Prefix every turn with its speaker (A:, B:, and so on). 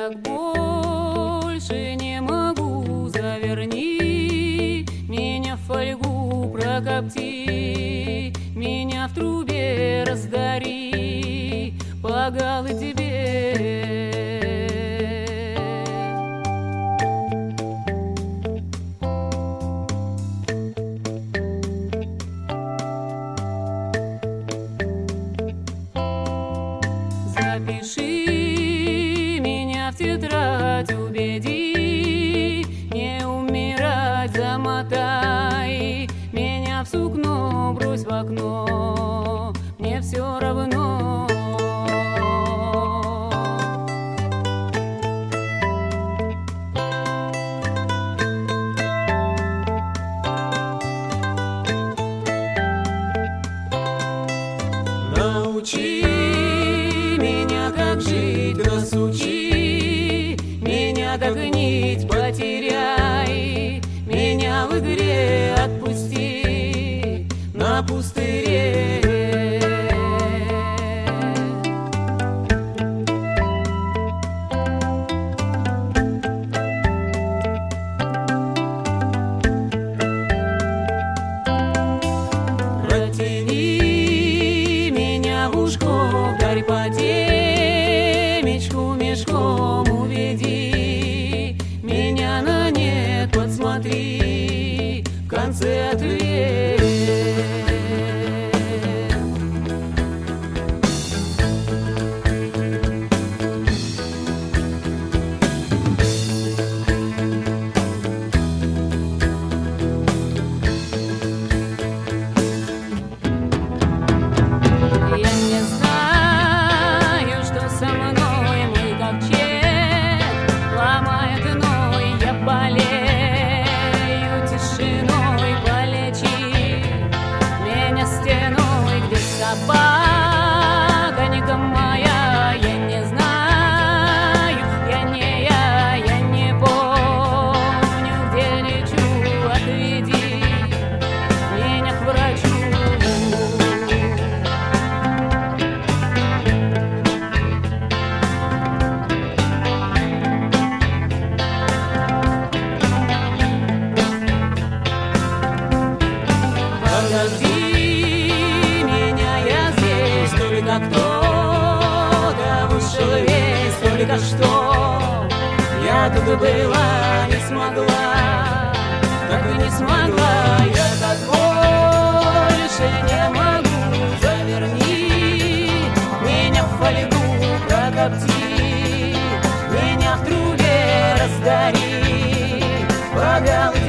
A: так больше не могу, заверни меня в фольгу, прокопти меня в трубе, раздари по галы тебе. Запиши меня в тетрадь, убеди не умирать, замотай меня в сукно, брось в окно, мне все равно. Научи меня, как жить, разучи меня, как нить, потеряй меня в игре, отпусти на пустыре. Протяни меня в ушко, вдарь по темечку мешком, уведи меня на нет, подсмотри в конце ответ. Я не знаю, что со мной, мой ковчег ломает иной, я болею тишиной, полечи меня стеной, где собака моя, я не знаю, я не помню, где лечу, отведи меня к врачу. Подожди меня, я здесь, только кто-то вышел весь, только что я тут была, не смогла, так и не смогла, я так больше не могу, заверни меня в фольгу, прокопти меня в трубе, раздари по голове.